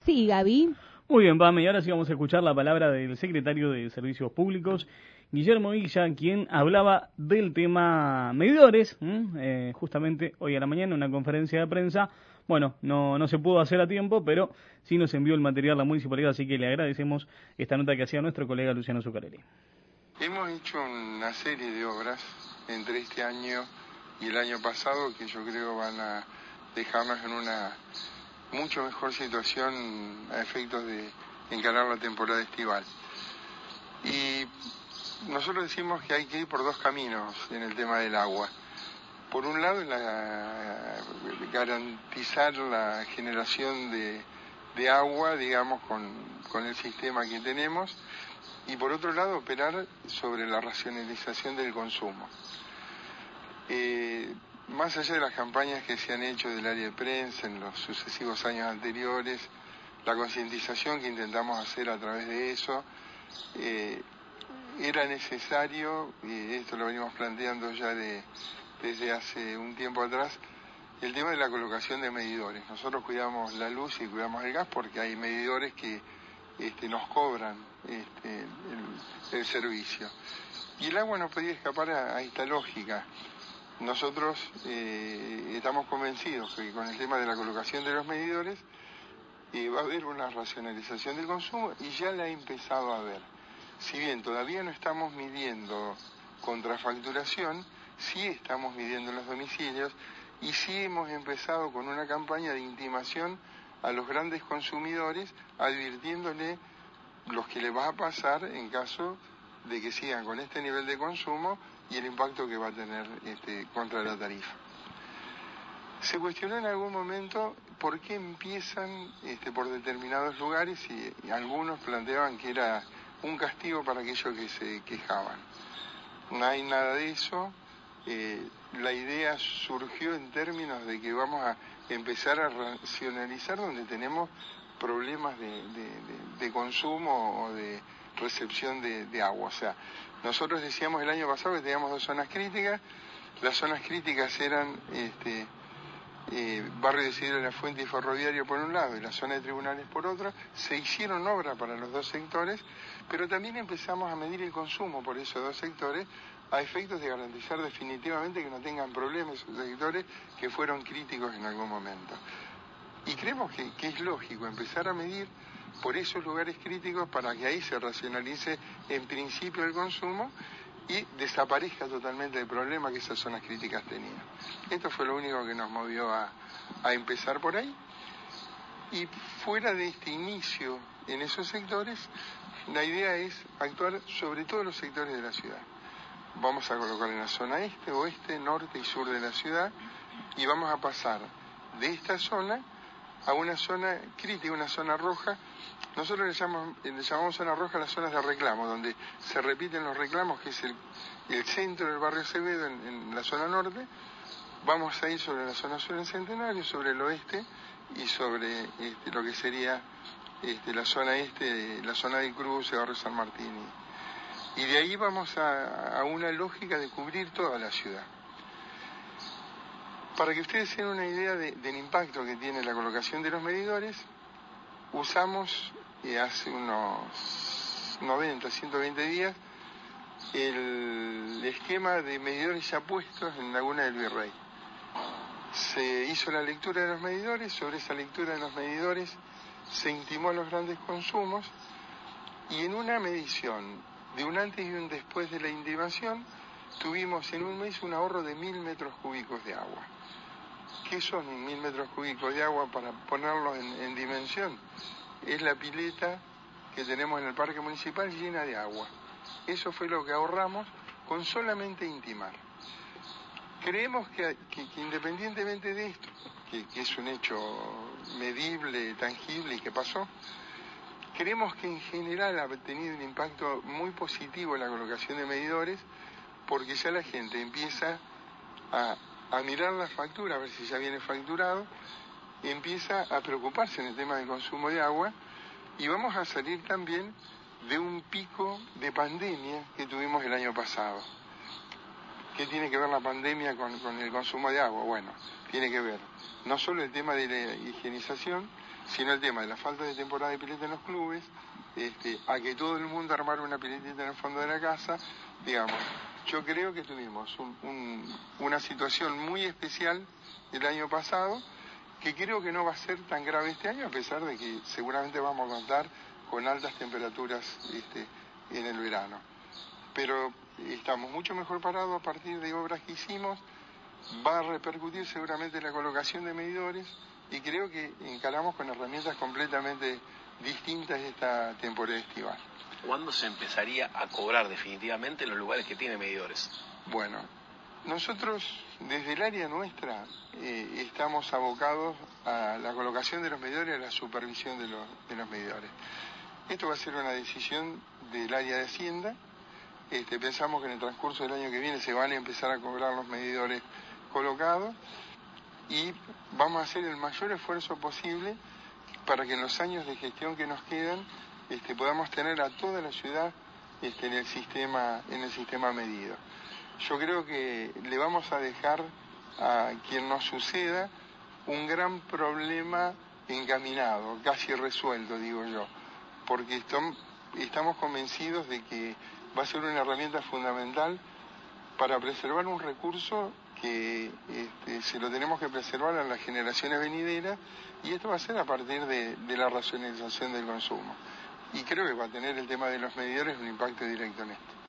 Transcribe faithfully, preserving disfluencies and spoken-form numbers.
Sí, Gaby. Muy bien, Pame, y ahora sí vamos a escuchar la palabra del secretario de Servicios Públicos, Guillermo Illa, quien hablaba del tema medidores, eh, justamente hoy a la mañana en una conferencia de prensa. Bueno, no, no se pudo hacer a tiempo, pero sí nos envió el material a la municipalidad, así que le agradecemos esta nota que hacía nuestro colega Luciano Zuccarelli. Hemos hecho una serie de obras entre este año y el año pasado que yo creo van a dejarnos en una mucho mejor situación a efectos de encarar la temporada estival. Y nosotros decimos que hay que ir por dos caminos en el tema del agua. Por un lado, la, garantizar la generación de, de agua, digamos, con, con el sistema que tenemos, y por otro lado, operar sobre la racionalización del consumo. Eh, más allá de las campañas que se han hecho del área de prensa en los sucesivos años anteriores, la concientización que intentamos hacer a través de eso, eh, era necesario, y esto lo venimos planteando ya de, desde hace un tiempo atrás, el tema de la colocación de medidores. Nosotros cuidamos la luz y cuidamos el gas porque hay medidores que este, nos cobran este, el, el servicio. Y el agua no podía escapar a, a esta lógica. Nosotros eh, estamos convencidos que con el tema de la colocación de los medidores eh, va a haber una racionalización del consumo y ya la ha empezado a haber. Si bien todavía no estamos midiendo contrafacturación, sí estamos midiendo en los domicilios y sí hemos empezado con una campaña de intimación a los grandes consumidores, advirtiéndole los que les va a pasar en caso de que sigan con este nivel de consumo y el impacto que va a tener este, contra la tarifa. Se cuestionó en algún momento por qué empiezan este, por determinados lugares y, y algunos planteaban que era un castigo para aquellos que se quejaban. No hay nada de eso. Eh, la idea surgió en términos de que vamos a empezar a racionalizar donde tenemos problemas de, de, de, de consumo o de recepción de, de agua. O sea, nosotros decíamos el año pasado que teníamos dos zonas críticas. Las zonas críticas eran este, eh, Barrio de Isidro de la Fuente y Ferroviario por un lado y la zona de Tribunales por otro. Se hicieron obras para los dos sectores, pero también empezamos a medir el consumo por esos dos sectores a efectos de garantizar definitivamente que no tengan problemas esos sectores que fueron críticos en algún momento. Y creemos que, que es lógico empezar a medir por esos lugares críticos para que ahí se racionalice en principio el consumo y desaparezca totalmente el problema que esas zonas críticas tenían. Esto fue lo único que nos movió a, a empezar por ahí. Y fuera de este inicio en esos sectores, la idea es actuar sobre todos los sectores de la ciudad. Vamos a colocar en la zona este, oeste, norte y sur de la ciudad y vamos a pasar de esta zona a una zona crítica, una zona roja. Nosotros le llamamos, le llamamos zona roja las zonas de reclamo, donde se repiten los reclamos, que es el, el centro del barrio Acevedo en, en la zona norte. Vamos a ir sobre la zona sur en Centenario, sobre el oeste y sobre este, lo que sería este, la zona este, la zona del Cruce, barrio San Martín. Y, y de ahí vamos a, a una lógica de cubrir toda la ciudad. Para que ustedes tengan una idea de, del impacto que tiene la colocación de los medidores, usamos eh, hace unos noventa, ciento veinte días el esquema de medidores ya puestos en Laguna del Virrey. Se hizo la lectura de los medidores, sobre esa lectura de los medidores se intimó a los grandes consumos y en una medición de un antes y un después de la intimación tuvimos en un mes un ahorro de mil metros cúbicos de agua. ¿Qué son mil metros cúbicos de agua para ponerlo en, en dimensión? Es la pileta que tenemos en el parque municipal llena de agua. Eso fue lo que ahorramos con solamente intimar. Creemos que, que, que independientemente de esto, que, que es un hecho medible, tangible y que pasó, creemos que en general ha tenido un impacto muy positivo en la colocación de medidores porque ya la gente empieza a a mirar la factura, a ver si ya viene facturado, y empieza a preocuparse en el tema del consumo de agua, y vamos a salir también de un pico de pandemia que tuvimos el año pasado. ¿Qué tiene que ver la pandemia con, con el consumo de agua? Bueno, tiene que ver no solo el tema de la higienización, sino el tema de la falta de temporada de pileta en los clubes, este, a que todo el mundo armara una piletita en el fondo de la casa, digamos. Yo creo que tuvimos un, un, una situación muy especial el año pasado, que creo que no va a ser tan grave este año, a pesar de que seguramente vamos a contar con altas temperaturas este, en el verano. Pero estamos mucho mejor parados a partir de obras que hicimos, va a repercutir seguramente en la colocación de medidores, y creo que encaramos con herramientas completamente distintas esta temporada estival. ¿Cuándo se empezaría a cobrar definitivamente en los lugares que tienen medidores? Bueno, nosotros desde el área nuestra eh, estamos abocados a la colocación de los medidores y a la supervisión de los, de los medidores. Esto va a ser una decisión del área de Hacienda. Este, pensamos que en el transcurso del año que viene se van a empezar a cobrar los medidores colocados, y vamos a hacer el mayor esfuerzo posible para que en los años de gestión que nos quedan este, podamos tener a toda la ciudad este, en el sistema, en el sistema medido. Yo creo que le vamos a dejar a quien nos suceda un gran problema encaminado, casi resuelto, digo yo, porque estamos convencidos de que va a ser una herramienta fundamental para preservar un recurso que este, se lo tenemos que preservar a las generaciones venideras, y esto va a ser a partir de, de la racionalización del consumo. Y creo que va a tener el tema de los medidores un impacto directo en esto.